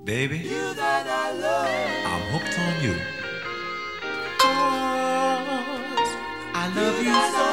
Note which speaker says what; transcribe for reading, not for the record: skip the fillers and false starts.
Speaker 1: Baby,
Speaker 2: You that I love.
Speaker 1: I'm hooked on you.
Speaker 2: 'Cause I love you so.